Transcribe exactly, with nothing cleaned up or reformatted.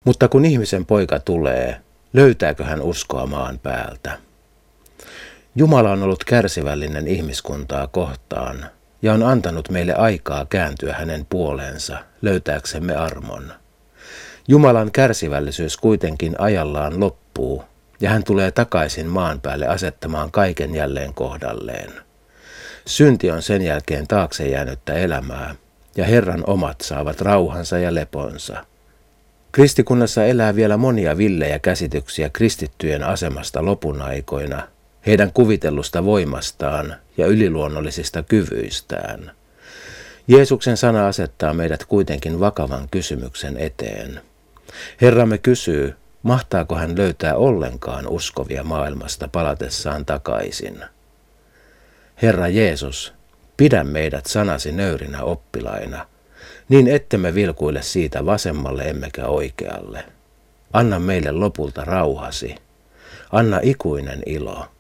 Mutta kun ihmisen poika tulee, löytääkö hän uskoa maan päältä? Jumala on ollut kärsivällinen ihmiskuntaa kohtaan ja on antanut meille aikaa kääntyä hänen puoleensa löytääksemme armon. Jumalan kärsivällisyys kuitenkin ajallaan loppuu ja hän tulee takaisin maan päälle asettamaan kaiken jälleen kohdalleen. Synti on sen jälkeen taakse jäänyttä elämää ja Herran omat saavat rauhansa ja leponsa. Kristikunnassa elää vielä monia villejä käsityksiä kristittyjen asemasta lopun aikoina, heidän kuvitellusta voimastaan ja yliluonnollisista kyvyistään. Jeesuksen sana asettaa meidät kuitenkin vakavan kysymyksen eteen. Herramme kysyy, mahtaako hän löytää ollenkaan uskovia maailmasta palatessaan takaisin. Herra Jeesus, pidä meidät sanasi nöyrinä oppilaina, niin ettemme vilkuile siitä vasemmalle emmekä oikealle. Anna meille lopulta rauhasi. Anna ikuinen ilo.